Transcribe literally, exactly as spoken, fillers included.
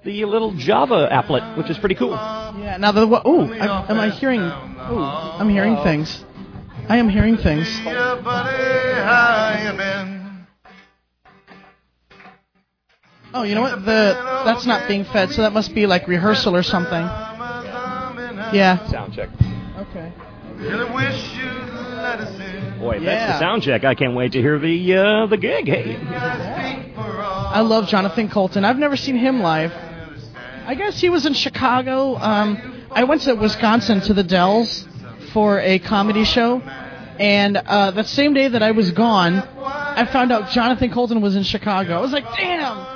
the little Java applet, which is pretty cool. Yeah. Now the oh, am I hearing? Oh, I'm hearing things. I am hearing things. Yeah, buddy, how you been? Oh, you know what? The that's not being fed, so that must be like rehearsal or something. Yeah. Sound check. Okay. Really wish you'd let us in. Boy, if Yeah. that's the sound check. I can't wait to hear the uh, the gig. Hey. I love Jonathan Coulton. I've never seen him live. I guess he was in Chicago. Um, I went to Wisconsin to the Dells for a comedy show, and uh, that same day that I was gone, I found out Jonathan Coulton was in Chicago. I was like, damn!